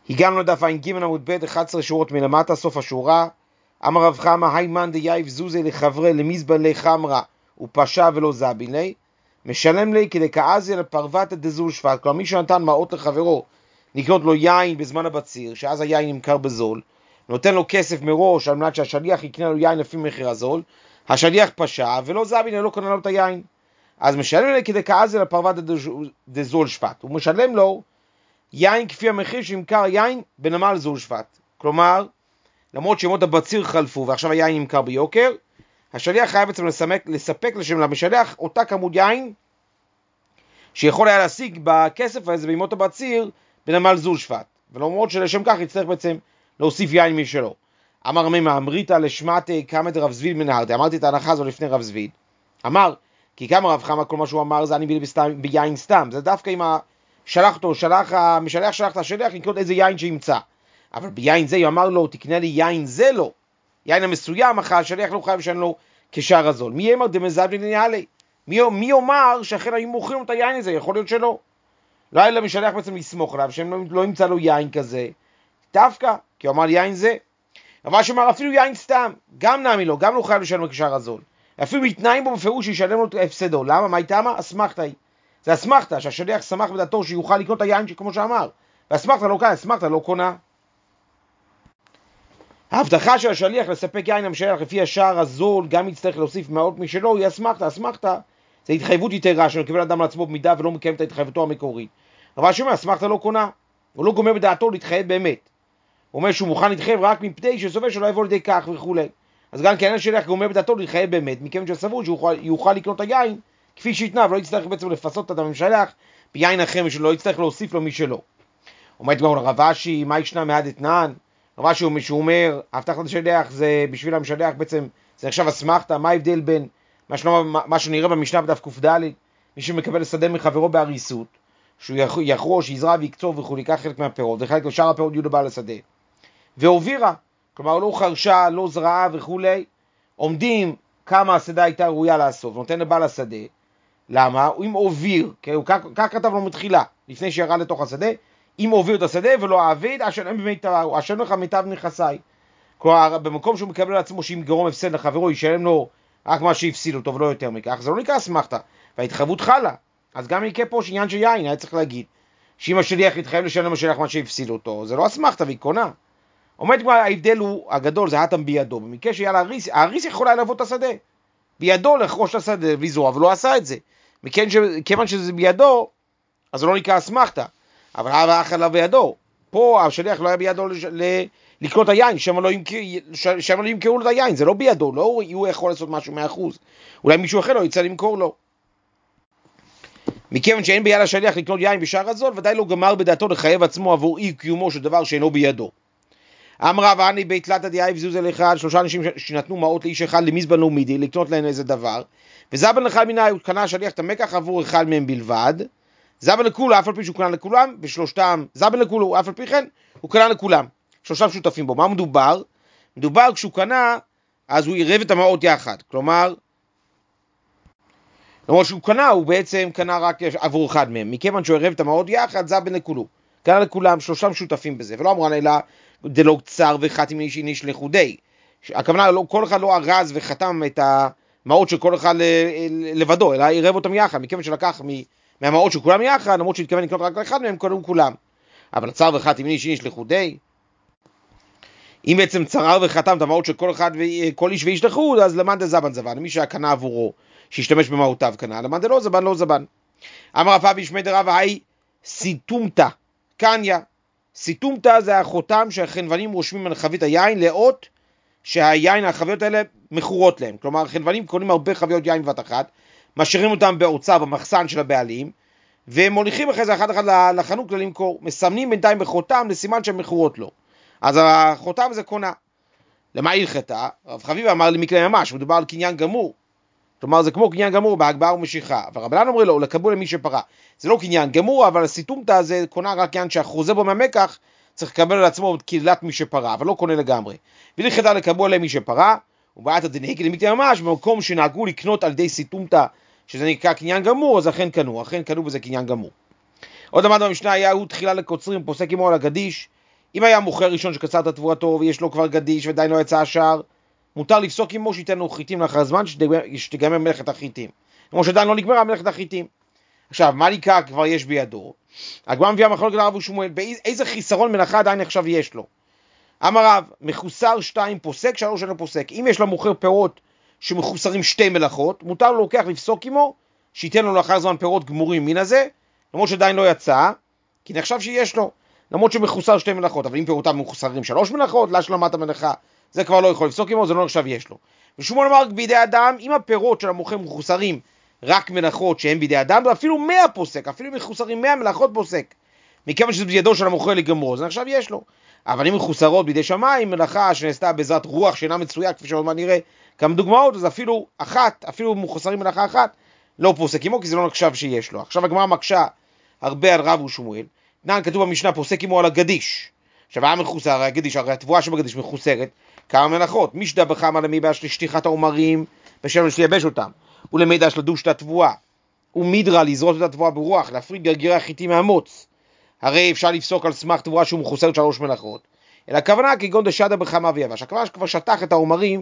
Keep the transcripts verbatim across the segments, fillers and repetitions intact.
הגענו לדף ע"ג עמוד ב' אחת עשרה שורות מלמטה, סוף השורה. אמר רב חמא, הימן דייב זוזי לחברי למזבן לי חמרה ופשע ולא זבין לי, משלם לי כדקעזי לפרוותא דזול שפט. כלומר, מי שנתן מעות לחברו לקנות לו יין בזמן הבציר, שאז היין נמכר בזול, נותן לו כסף מראש על מנת שהשליח יקנה לו יין לפי מחיר הזול, השליח פשע ולא זבין לי, לא קונה לו את היין, אז משלם לי כדקעזי לפרוותא דזול שפט. הוא משלם לו יין כפי המחיר שנמכר יין בנמל זול שפט. כלומר, למרות שמות הבציר חלפו ועכשיו היין נמכר ביוקר, השליח חייב בעצם לספק, לספק לשם למשלח אותה כמות יין שיכול היה להשיג בכסף הזה בימות הבציר בנמל זול שפט, ולמרות שלשם כך יצטרך בעצם להוסיף יין משלו. אמר מימה אמריתא לשמעתי קמא דרב זביד מנהרתי, אמרתי את ההנחה הזו לפני רב זביד, אמר כי כמה רב חמא כל מה שהוא אמר זה אני בילי ביין סתם, זה דווקא אם שלח אותו, שלח, המשלח שלח את השליח לקנות איזה יין שימצא, אבל ביין זה הוא אמר לו תקנה לי יין זה לא, יין המסוים, אחר השליח לא חייב שאין לו כשאר הזול. מי אמר דמזבני לנעלי? מי, מי אומר שאכן היו מוכרים את היין הזה? יכול להיות שלא. לא היה למשלח בעצם לסמוך עליו, שהם לא, לא ימצא לו יין כזה, דווקא, כי הוא אמר יין זה. אבל שאומר אפילו יין סתם, גם נעמי לו, גם לא חייב לשלם לו כשאר הזול. אפילו מתנאים בו בפירוש שישלם לו את הפסדו. למה? מה איתמה? אסמכתא היא. זה אסמכתא, שהשליח שמח בדעתו שיוכל לקנות את היין כמו שאמר. ואסמכתא לא קונה, אסמכתא לא קונה. ההבטחה של השליח לספק יין למשלח לפי השער הזול, גם יצטרך להוסיף מעות משלו, היא אסמכתא. אסמכתא זה התחייבות יתרה שמקבל אדם לעצמו במידה ולא מקיים את התחייבותו המקורית. אבל שאומר, אסמכתא לא קונה, הוא לא גומר בדעתו להתחייב באמת. הוא אומר שהוא מוכן להתחייב רק מפני שסובר שלא יבוא לידי כך וכו'. אז גם כן השליח גומר בדעתו להתחייב באמת, מכיוון שסבור שהוא יוכל לקנות את היין כפי שיתנה, ולא יצטרך בעצם לפסות את המשלח ביין אחר שלא יצטרך להוסיף לו משלו. אומרת כבר לרב אשי, מה ישנה מעד אתנן? רב אשי שהוא אומר, הבטחת השליח זה בשביל המשלח בעצם, זה נחשב אסמכתא. מה ההבדל בין מה, שלא, מה שנראה במשנה בדף ק"ד, מי שמקבל לשדה מחברו בהריסות, שהוא יחרוש, יזרע ויקצור וכו', ייקח חלק מהפירות, וחלק לשאר הפירות יהיו לבעל השדה. והובירה, כלומר לא חרשה, לא זרעה וכו', עומדים כמה השדה הייתה ראויה לאסוף, נותן לבעל השדה. למה? אם הוביר, כך כתב לו מתחילה, לפני שירד לתוך השדה, אם הוביר את השדה ולא העביד, אשר אין במיטב, אשר לך מיטב נכסי. כלומר, במקום שהוא מקבל לעצמו שאם גרום הפסד לחברו, ישלם לו רק מה שהפסיד אותו ולא יותר מכך, זה לא נקרא אסמכתא, וההתחייבות חלה. אז גם יקרה פה שעניין של יין, היה צריך להגיד, שאם השליח יתחייב לשלם לשליח מה שהפסיד אותו, זה לא אסמכתא והיא קונה. עומד כבר, ההבדל הוא הגדול, זה התם בידו. במקרה שהיה להריס, האריס יכול היה לבוא את השדה. בידו לחרוש את השדה ולזרוע, אבל לא עשה את זה. מכיוון שזה בידו, אז זה לא נקרא אסמכתא. אבל היה אחר לה בידו. פה השליח לא היה בידו לקנות היין, שמה לא ימכרו לו את היין, זה לא בידו, לא הוא יכול לעשות משהו מאה אחוז. אולי מישהו אחר לא יצא למכור לו. מכיוון שאין ביד השליח לקנות יין בשער הזול, ודאי לא גמר בדעתו לחייב עצמו עבור אי קיומו של דבר שאינו בידו. אמרה ואני בית תלתא דייב זוזי לאחד, שלושה אנשים שנתנו מעות לאיש אחד למזבן לא מידי, לקנות להם איזה דבר, וזבן לאחד מנהי, הוא קנה השליח את המקח עבור אחד מהם בלבד, זבן לכולו, אף על פי שהוא קנה לכולם, ושלושתם, זבן לכולו, אף על פי כן, הוא קנה לכולם, שלושתם שותפים בו. מה מדובר? מדובר כשהוא קנה, אז הוא עירב את המעות יחד, כלומר, למרות שהוא קנה, הוא בעצם קנה רק עבור אחד מהם, מכיוון שהוא עירב את המעות יחד, זבן לכולו, קנה לכולם, שלושתם שותפים בזה, ולא אמרו אלא דלא קצר וחתם איש איניש לחודי. הכוונה, לא, כל אחד לא ארז וחתם את המעות של כל אחד לבדו, אלא עירב אותם יחד, מכיוון שלקח מהמעות של כולם יחד, למרות שהתכוון לקנות רק לאחד מהם, קנו כולם. אבל צר וחתם איש איניש לחודי, אם בעצם צרר וחתם את המעות של כל אחד וכל איש ואיש לחוד, אז למאן דזבן זבן, מי שהיה קנה עבורו, שהשתמש במעותיו קנה, למאן דלא זבן לא זבן. אמר רב אבי שמי דרב היי סיתומתא קניה. סיתומתא זה החותם שהחנוונים רושמים על חבית היין לאות שהיין, החביות האלה מכורות להם. כלומר, החנוונים קונים הרבה חביות יין בבת אחת, משאירים אותם באוצר במחסן של הבעלים, והם מוליכים אחרי זה אחד אחד לחנות למכור, מסמנים בינתיים בחותם לסימן שהן מכורות לו. אז החותם זה קונה. למה הלכתה? רב חביבה אמר למקרה ממש, מדובר על קניין גמור. כלומר, זה כמו קניין גמור בהגבהה ומשיכה. אבל רבנן אומר לו, לקבול למי שפרה. זה לא קניין גמור, אבל הסיתומתא זה קונה רק קניין שהחוזה בו מהמקח, צריך לקבל על עצמו קהילת מי שפרה, אבל לא קונה לגמרי. והלכתה לקבול למי שפרה, ובעת הדנהגי למקרה ממש, במקום שנהגו לקנות על ידי סיתומתא, שזה נקרא קניין גמור, אז אכן קנו, אכן קנו בזה קניין גמור. עוד למד במשנה היה הוא תחילה לקוצרים, פוסק עמו על הגדיש, אם היה מוכר ראשון שקצר את תבואתו ויש לו כבר גדיש ועדיין לא יצא השער, מותר לפסוק עמו שייתן לו חיטים לאחר זמן שתגמר מלאכת החיטים. כמו שעדיין לא נגמרה מלאכת החיטים. עכשיו, מה נקרא כבר יש בידו? הגמרא מביאה מחלוקת לרב ושמואל, באיזה חיסרון מלאכה עדיין עכשיו יש לו? אמר רב, מחוסר שתיים פוסק, שלוש אינו פוסק. אם יש לו מוכר פירות שמחוסרים שתי מלאכות, מותר לו לוקח לפסוק עמו, שייתן לו לאחר זמן פירות גמורים מן הזה, למרות שעדיין לא יצא, כי נחשב שיש לו, למרות שמחוסר שתי מלאכות, אבל אם פירותיו מחוסרים שלוש מלאכות, להשלמת המלאכה, זה כבר לא יכול לפסוק עמו, זה לא נחשב יש לו. ושמואל אמר בידי אדם, אם הפירות של המוכר מחוסרים רק מלאכות שהן בידי אדם, ואפילו מאה פוסק, אפילו מחוסרים מאה מלאכות פוסק, מכיוון שזה בידו של המוכר לגמרו, זה נחשב יש לו. אבל אם מחוסרות בידי שמיים, מלאכה שנעשתה בעזרת רוח שאינה מצויה, כפי שעוד מה נראה כמה דוגמאות, אז אפילו אחת, אפילו מחוסרים מלאכה אחת, לא פוסק עמו, כי זה לא נחשב שיש לו. עכשיו הגמרא מקשה הרבה על רב ושמואל, נען כתוב במשנה פוסק עמו על הגדיש. עכשיו היה מחוסר, הרי הגדיש, הרי התבואה שבגדיש מחוסרת, כמה מלאכות, משדה בחמה למיבש לשטיחת העומרים, בשם לייבש אותם, ולמידש לדוש את התבואה, ומדרה לזרות את התבואה ברוח, להפריד גרגירי החיטים מהמוץ. הרי אפשר לפסוק על סמך תבואה שהוא מחוסרת שלוש מלאכות, אלא הכוונה כגון דשדה בחמה ויבש, הכוונה שכבר שטח את העומרים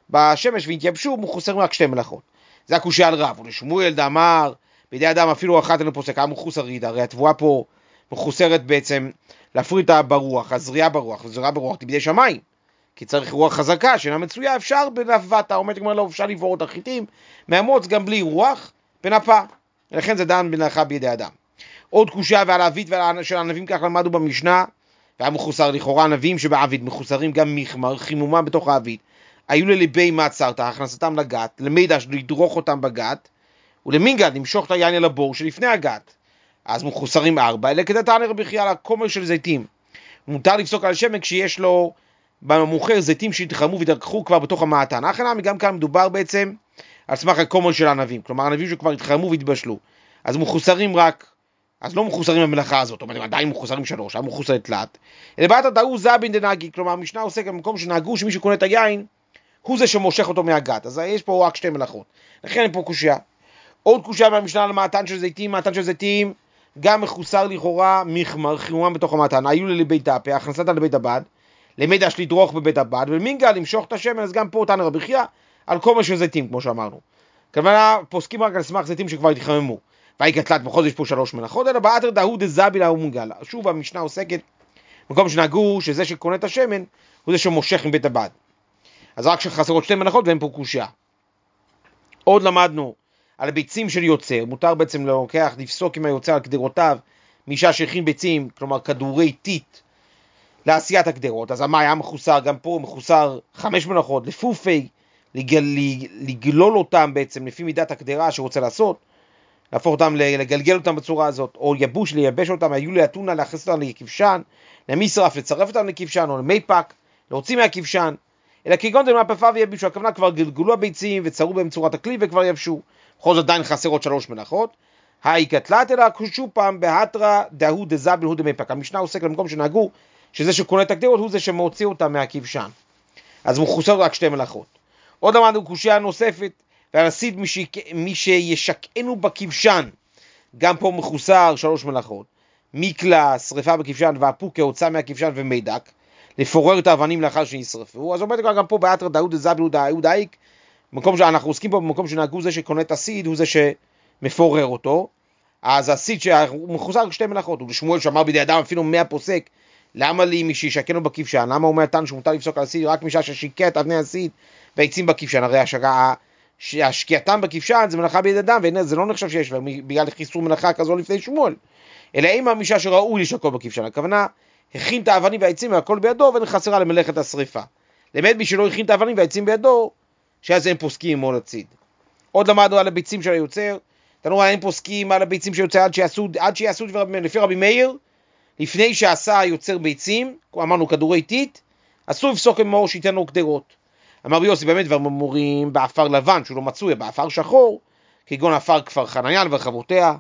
בשמש והתייבשו, מחוסרים רק שתי מלאכות. זה הקושיה על רב, ולשמואל דאמר, בידי אדם אפילו אחת אינו פוסק, היה מחוסרית, הרי התבואה פה מחוסרת בעצם להפריד אותה ברוח, הזריעה ברוח, הזריעה ברוח בידי שמיים, כי צריך רוח חזקה שאינה מצויה, אפשר בנפתה, אומרת כמו לא, אפשר לבור את החיטים מהמוץ גם בלי רוח בנפה, ולכן זה דן בנחה בידי אדם. עוד קושיה ועל העבית של הענבים כך למדו במשנה, והיה מחוסר לכאורה ענבים שבעבית מחוסרים גם מחמר, חימומם בתוך העבית, היו לליבי מעצרת, הכנסתם לגת, למידע לדרוך אותם בגת, ולמינגד למשוך את היין אל הבור שלפני הגת, אז מחוסרים ארבע, אלה כדי תענה רבי חייא על הקומר של זיתים. מותר לפסוק על שמן כשיש לו במוכר זיתים שהתחמו והתרככו כבר בתוך המעתן. אחרי גם כאן מדובר בעצם על סמך הקומר של הענבים, כלומר ענבים שכבר התחמו והתבשלו, אז מחוסרים רק, אז לא מחוסרים במלאכה הזאת, אבל הם עדיין מחוסרים שלוש, הם מחוסרי תלת. אלא בעת הדאו זבין דנהגי, כלומר המשנה עוסק במקום שנהגו שמי שקונה את היין, הוא זה שמושך אותו מהגת, אז יש פה רק שתי מלאכות, לכן אין פה קושיה. עוד קושיה מהמשנה על מעתן של זיתים, מעתן של זיתים, גם מחוסר לכאורה מחמר, חימומם בתוך המעתן, היו לבית הפה, הכנסתה לבית הבד, למידע לדרוך בבית הבד, ולמינגה למשוך את השמן, אז גם פה תענה רבי חייא על קומר של זיתים, כמו שאמרנו. כלומר, פוסקים רק על סמך זיתים שכבר התחממו. והי קטלת בכל זאת יש פה שלוש מלאכות, אלא באתר דהו דזבילה ומונגלה. שוב המשנה עוסקת, במקום שנהגו שזה שקונה את השמן, הוא זה שמושך מבית הבד. אז רק שחסרות שתי מלאכות ואין פה קושיה. עוד למדנו על הביצים של יוצר, מותר בעצם לוקח, לפסוק עם היוצר על קדרותיו, מישה שהכין ביצים, כלומר כדורי טיט, לעשיית הקדרות. אז מה היה מחוסר? גם פה מחוסר חמש מלאכות, לפופי, לגל, לגלול אותם בעצם לפי מידת הקדרה שרוצה לעשות, להפוך אותם, לגלגל אותם בצורה הזאת, או יבוש, לייבש אותם, היו לאתונה, להכניס אותם לכבשן, למשרף, לצרף אותם לכבשן, או למיפק, להוציא מהכבשן, אלא כגון דם מהפפה ויבשו, הכוונה כבר גלגלו הביצים וצרו בהם צורת הכלי וכבר יבשו. בכל זאת עדיין חסרות שלוש מלאכות. היי קטלת אלא שוב פעם בהתרא דהו דזבל הוא דמיפק. המשנה עוסק למקום שנהגו, שזה שקונה את הקדרות הוא זה שמוציא אותם מהכבשן. אז מחוסר רק שתי מלאכות. עוד למדנו קושיה נוספת, והנסיד מי שישקענו בכבשן, גם פה מחוסר שלוש מלאכות, מקלה, שריפה בכבשן, והפוקה הוצא מהכבשן ומידק, לפורר את האבנים לאחר שנשרפו. אז אומרת גם פה באתר דהו דזבל הוא דאיק, במקום שאנחנו עוסקים פה, במקום שנהגו זה שקונה את הסיד, הוא זה שמפורר אותו, אז הסיד שהוא מחוסר רק שתי מלאכות, ולשמואל שאמר בידי אדם אפילו מאה פוסק, למה לי מי שישקענו בכבשן? למה אומר תן שמותר לפסוק על הסיד רק משעה ששיקע את אבני הסיד והעצים בכבשן? הרי השקעה השקיעתם בכבשן זה מלאכה בידי אדם, וזה לא נחשב שיש לה, בגלל חיסור מלאכה כזו לפני שמואל. אלא אם המשעה שראוי לשקוע בכבשן, הכוונה, הכין את האבנים והעצים והכל בידו, וחסרה למלאכת השריפה. למד מי שלא הכין את האבנים והעצים בידו, שאז הם פוסקים מול הציד. עוד למדנו על הביצים של היוצר, תנו הם פוסקים על הביצים של היוצר עד שיעשו, עד שיעשו לפי רבי מאיר, לפני שעשה היוצר ביצים, אמרנו כדורי טיט, אסור לפסוק עם מאור שייתן לו קדרות. אמר רבי יוסי באמת דברים אמורים באפר לבן, שהוא לא מצוי, באפר שחור, כגון אפר כפר חנניה וחברותיה,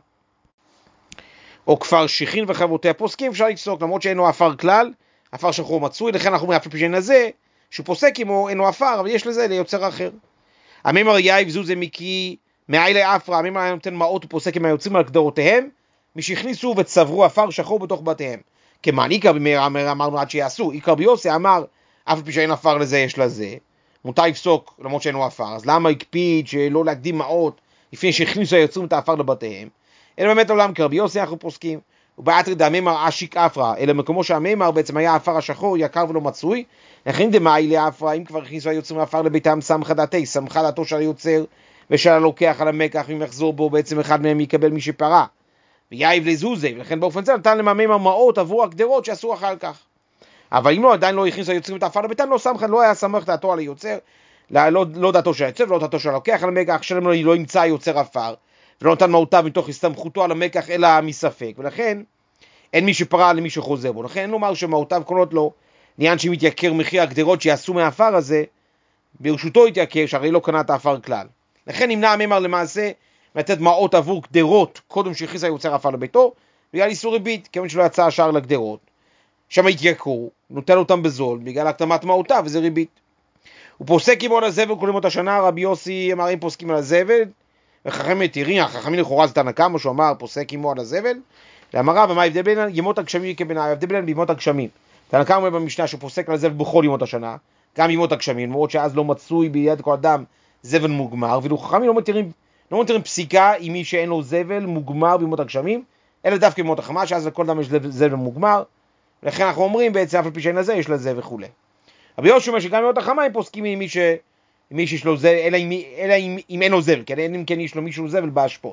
או כפר שיחין וחברותיה, פוסקים אפשר לפסוק, למרות שאינו אפר כלל, אפר שחור מצוי, לכן אנחנו אומרים הפשן הזה, שהוא פוסק עמו, אינו אפר, אבל יש לזה ליוצר אחר. הממר יאיב זו זה מקי, מעילי אפרה, הממר נותן מעות ופוסק עם היוצרים על קדרותיהם, מי שהכניסו וצברו אפר שחור בתוך בתיהם. כמען עיקר במאיר אמרנו עד שיעשו, עיקר ביוסי אמר, אף פי שאין עפר לזה יש לזה, מותר לפסוק למרות שאינו עפר, אז למה הקפיד שלא להקדים מעות לפני שהכניסו היוצרים את העפר לבתיהם? אלא באמת עולם כרבי יוסי אנחנו פוסקים, ובעתר דהמימר אשיק אפרה, אלא מקומו שהמימר בעצם היה העפר השחור, יקר ולא מצוי, לכן דמאי לעפרה, אם כבר הכניסו היוצרים העפר לביתם, סמכה דעתי, סמכה דעתו של היוצר ושל הלוקח על המקח, אם יחזור בו בעצם אחד מהם יקבל מי שפרה, ויעיב לזוזה, ולכן באופן זה נתן לממימר מעות עבור הגדרות שעשו אחר כך. אבל אם לא, עדיין לא הכניסו היוצרים את העפר לביתם, לא סמכה, לא היה סמך דעתו על היוצר, לא, לא, לא דעתו של היוצר ולא דעתו של הלוקח על המקח, שלם לא, לא ימצא היוצר עפר, ולא נתן מעותיו מתוך הסתמכותו על המקח אלא מספק, ולכן אין מי שפרה למי שחוזר בו, לכן אין לומר שמעותיו קונות לו, לעניין שאם יתייקר מחיר הגדרות שיעשו מהעפר הזה, ברשותו יתייקר, שהרי לא קנה את העפר כלל. לכן נמנע הממר למעשה לתת מעות עבור גדרות קודם שהכניס היוצר עפר לביתו, בגלל איסור ריבית, כיוון שלא יצא השאר לגדרות. שם התייקרו, נותן אותם בזול, בגלל הקדמת מעותיו, וזה ריבית. הוא פוסק עם על הזבל כל ימות השנה, רבי יוסי אמר אם פוסקים על הזבל, וחכמים מתירים, החכמים לכאורה זה תנא קמא, שהוא אמר פוסק עמו על הזבל, ואמר רב, מה ההבדל בין ימות הגשמים כבין ההבדל בין בימות הגשמים? תנא קמא אומר במשנה שהוא פוסק על הזבל בכל ימות השנה, גם ימות הגשמים, למרות שאז לא מצוי ביד כל אדם זבל מוגמר, ואילו חכמים לא מתירים, לא מתירים פסיקה עם מי שאין לו זבל מוגמר בימות הגשמים, אלא דווקא בימות החמה, שאז לכל אדם יש זבל מוגמר, ולכן אנחנו אומרים בעצם אף על פי שאין לזה יש לזה וכו'. רבי יהושע אומר שגם בימות החמה הם פוסקים עם מי ש מי שיש לו זבל, אלא אם, אלא אם, אם אין לו זבל, כן? אם כן יש לו מישהו זבל בהשפות.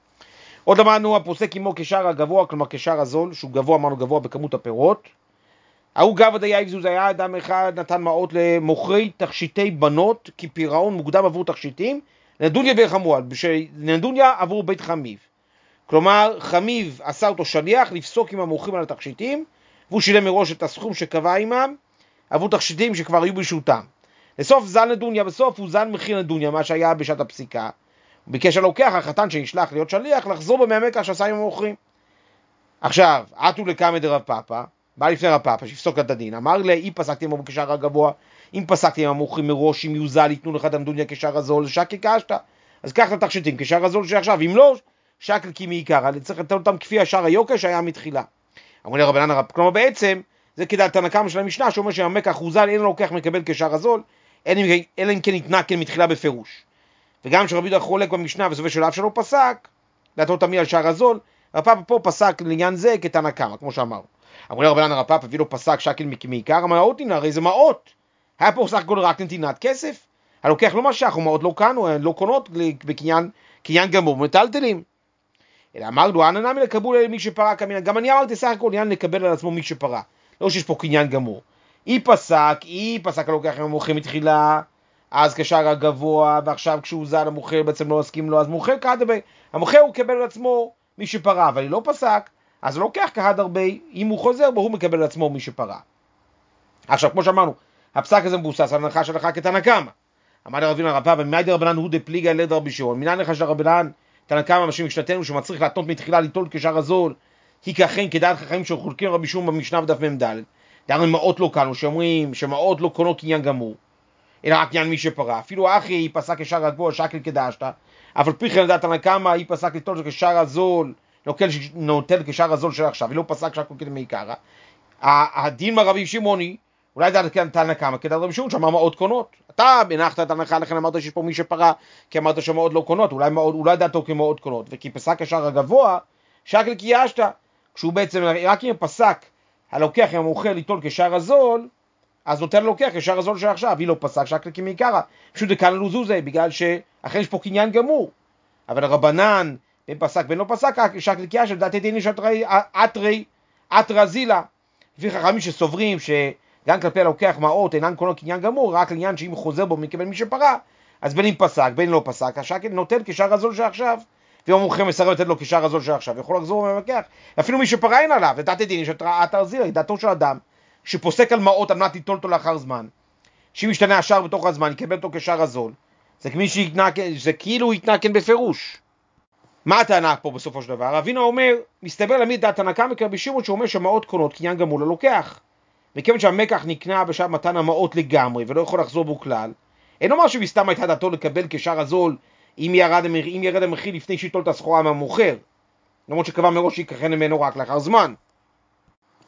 עוד אמרנו, הפוסק עמו כשער הגבוה, כלומר כשער הזול, שהוא גבוה, אמרנו גבוה בכמות הפירות. ההוא גבא דייב זוז היה אדם אחד נתן מעות למוכרי תכשיטי בנות, כפירעון מוקדם עבור תכשיטים, לנדוניה וחמואל, נדוניה עבור בית חמיב. כלומר, חמיב עשה אותו שליח לפסוק עם המוכרים על התכשיטים, והוא שילם מראש את הסכום שקבע עמם, עבור תכשיטים שכבר היו ברשותם. לסוף זן נדוניה, בסוף הוא זן מחיר נדוניה, מה שהיה בשעת הפסיקה. הוא ביקש הלוקח, החתן שנשלח להיות שליח, לחזור במהמקח שעשה עם המוכרים. עכשיו, עטו לקמא דרב פאפא, בא לפני רב פאפא, שיפסוק את הדין, אמר לה, אם פסקתי עמו כשער הגבוה, אם פסקתי עם המוכרים מראש, אם יוזל, יתנו לך את הנדוניה כשער הזול, שקל קשתא. אז קח את התכשיטים כשער הזול שעכשיו, אם לא, שקל כי מעיקר, אני צריך לתת אותם כפי השער היוקר שהיה מתחילה. אמרו לרבנן הרב, כלומר בעצם, זה כדאי תנא קמא של המשנה, שאומר שהמקח הוזל, אין לוקח מקבל כשער הזול, אלא אם כן ניתנה כן מתחילה בפירוש. וגם שרבי יהודה חולק במשנה וסובר של אף שלא פסק, דעתו תמיד על שער הזול, רב פאפא פה פסק לעניין זה כתנא קמא, כמו שאמרנו. אמרו לרבנן הרב פאפא, הביא לו פסק שקל מעיקר, אמר עוד תנא, הרי זה מעות. היה פה סך הכל רק נתינת כסף, הלוקח לא משך, ומעות לא קנו, לא קונות בקניין, קניין גמור, מטלטלים. אלא אמרנו, אנא נמי לקבול אל מי שפרה כמינן, גם אני אמרתי סך הכל עניין לקבל על עצמו מי שפרה, לא שיש פה קניין גמור. אי פסק, אי פסק הלוקח עם המוכר מתחילה, אז כשער הגבוה, ועכשיו כשהוא זל המוכר בעצם לא הסכים לו, אז מוכר כהד הרבה, המוכר הוא קבל על עצמו מי שפרה, אבל היא לא פסק, אז הוא לוקח כהד הרבה, אם הוא חוזר בו הוא מקבל על עצמו מי שפרה. עכשיו כמו שאמרנו, הפסק הזה מבוסס על הנחה שלך כתנא קמא. אמר לרב הונא רב פאפא, ממאי דרבנן הוא דפליגי ליד רבי שמעון, מנין לך של רבנן תנא קמא משום משנתנו שמצריך להתנות מתחילה ליטול כשער הזול, היא ככן כדעת חכמים שחולקים רבי שמעון במשנה בדף מ"ד. דהיינו מעות לא קנו, שאומרים שמעות לא קונות קניין גמור, אלא רק עניין מי שפרה. אפילו אחי היא פסק כשער הגבוה שקל כדאשתא, אבל פי כן לדעת תנא קמא היא פסק ליטול כשער הזול, נוטל כשער הזול של עכשיו, היא לא פסק שקל כדמעיקרא. הדין מרבי שמעוני, אולי דעת תנא קמא כדעת רבי שמעון שאמר מעות קונות. אתה הנחת את ההנחה, לכן אמרת שיש פה מי שפרה, כי אמרת שמעות לא קונות, אולי, אולי דעתו כמעות קונות, וכי פסק כשער הגבוה שקל כיאשתא, כשהוא בעצם רק אם פסק הלוקח עם המוכר ליטול כשער הזול, אז נותן לוקח כשער הזול של עכשיו, היא לא פסק שקל כמעיקרא, פשוט דקן לו זוזה, בגלל שאכן יש פה קניין גמור. אבל הרבנן בין פסק בין לא פסק שקל כיאשתא, דעתי דין יש אתרי אתרא זילה, לפי חכמים שסוברים שגם כלפי הלוקח מעות אינן קונות קניין גמור, רק לעניין שאם חוזר בו מקבל מי שפרה, אז בין אם פסק בין לא פסק, השקל נותן כשער הזול של עכשיו. ואם המוכר מסרב לתת לו כשער הזול של עכשיו, יכול לחזור ומבקח. אפילו מי שפרה אין עליו, ודעתי דין יש אתרא זילה, דעתו של אדם שפוסק על מעות על מנת ליטול אותו לאחר זמן, שאם ישתנה השער בתוך הזמן יקבל אותו כשער הזול, זה, שיתנה, זה כאילו יתנה כן בפירוש. מה הטענה פה בסופו של דבר? רב הונא אומר, מסתבר למי דעת תנא קמא כרבי שמעון שאומר שמעות קונות קניין גמור ללוקח, וכיוון שהמקח נקנה בשעת מתן המעות לגמרי ולא יכול לחזור בו כלל, אין אומר שמסתם הייתה דעתו לקבל כשער הזול אם ירד, אם ירד המחיר לפני שיטול את הסחורה מהמוכר, למרות שקבע מראש שיקחן ממנו רק לאחר זמן.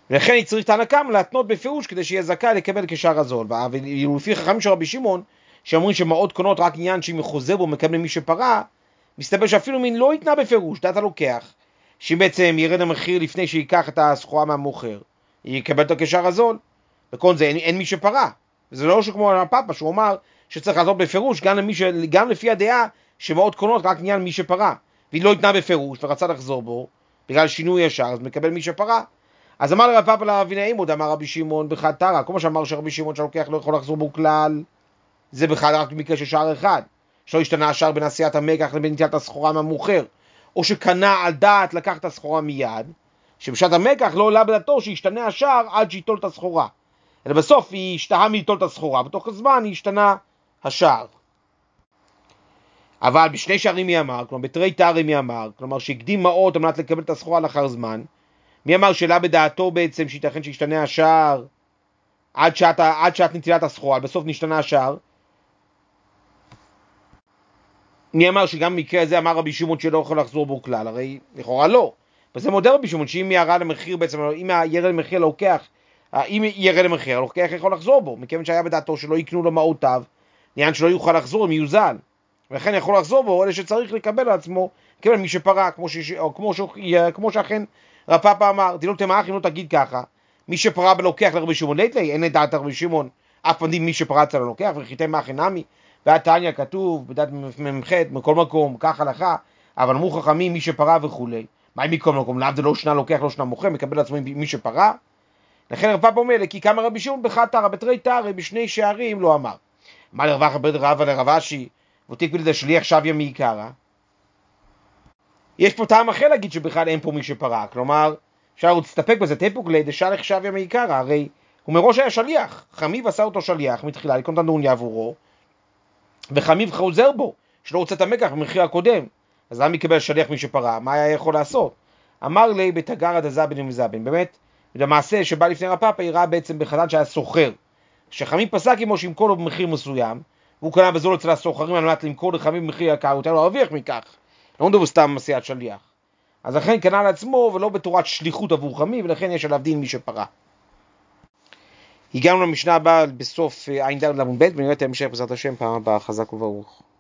ולכן היא צריך תנא קמא להתנות בפירוש כדי שיהיה זכאי לקבל כשאר הזול. ולפי חכמים של רבי שמעון, שאומרים שמעות קונות רק עניין שאם חוזר בו מקבל מי שפרה, מסתבר שאפילו מין לא יתנה בפירוש, דעת הלוקח, שבעצם ירד המחיר לפני שיקח את הסחורה מהמוכר, יקבל את כשאר הזול. וכל זה אין, אין מי שפרה. וזה לא שכמו הפאפה שהוא אמר שצריך לעשות בפירוש גם, למי ש... גם לפי הדעה שמעות קונות רק עניין מי שפרה, והיא לא יתנה בפירוש ורצה לחזור בו בגלל שינוי ישר, אז מקבל מי שפרה. אז אמר לרב פאפה לרב הינעימוד, אמר רבי שמעון בחד תרא, כמו שאמר שרבי שמעון שלוקח לא יכול לחזור בו כלל, זה בכלל רק במקרה של שער אחד, שלא השתנה השער בין עשיית המקח לבין נטילת הסחורה מהמוכר, או שקנה על דעת לקח את הסחורה מיד, שבשעת המקח לא עולה בדעתו שישתנה השער עד שיטול את הסחורה, אלא בסוף היא השתהה מליטול את הסחורה, בתוך הזמן היא השתנה השער. אבל בשני שערים מי אמר, כלומר בתרי תרי מי אמר, כלומר שהקדים מעות על מנת לקבל את הסחורה לאחר זמן, מי אמר שאלה בדעתו בעצם שייתכן שישתנה השער עד שעת, עד שעת נטילת הסחורה, בסוף נשתנה השער. מי אמר שגם במקרה הזה אמר רבי שמעון שלא יכול לחזור בו כלל, הרי לכאורה לא. וזה מודה רבי שמעון שאם ירד למחיר בעצם, אם ירד למחיר לוקח, אם ירד למחיר לוקח יכול לחזור בו, מכיוון שהיה בדעתו שלא יקנו לו מעותיו, נעניין שלא יוכל לחזור, מיוזל. ולכן יכול לחזור בו, אלה שצריך לקבל על עצמו, כיוון מי שפרה, כמו, ש... או כמו, ש... כמו שאכן רב פאפה אמר, דילול תמאך אם לא תגיד ככה, מי שפרה בלוקח לרבי שמעון ליטלי, אין לדעת רבי שמעון, אף פעם מי שפרה אצל הלוקח, וחיתי מאחי נמי, והתניא כתוב, בדעת ממ"ח, מכל מקום, כך הלכה, אבל אמרו חכמים מי שפרה וכולי. מה אם מכל מקום? לאו זה לא שנה לוקח, לא שנה מוכר, מקבל לעצמו מי שפרה? לכן רב פאפה אומר, כי כמה רבי שמעון בחד תרא, בתרי תרי, בשני שערים לא אמר. מה לרווח בית רבא לרב אשי, ותיק בלדה שליח שביה מעיקרא? יש פה טעם אחר להגיד שבכלל אין פה מי שפרה, כלומר, אפשר עוד להסתפק בזה, תפוק לידה שלח שביה מעיקרא, הרי הוא מראש היה שליח, חמיב עשה אותו שליח מתחילה, לקנות הנדוניה עבורו, וחמיב חוזר בו, שלא רוצה את המקח במחיר הקודם, אז למה יקבל שליח מי שפרה? מה היה יכול לעשות? אמר לי בתגר דזבין ומזבין, באמת, למעשה שבא לפני רב פאפה, הראה בעצם בחדן שהיה סוחר, שחמיב פסק עמו שימכור לו במחיר מסוים, והוא קנה בזול אצל הסוחרים על מנת למכור לחמיב במחיר יקר, הוא יותר לא הרוויח מכך, לא מדובר סתם עשיית שליח. אז לכן קנה לעצמו ולא בתורת שליחות עבור חמיב, ולכן יש עליו דין מי שפרה. הגענו למשנה הבאה בסוף עין ד' לעמוד ב', ונראה את ההמשך בעזרת השם פעם הבאה, חזק וברוך.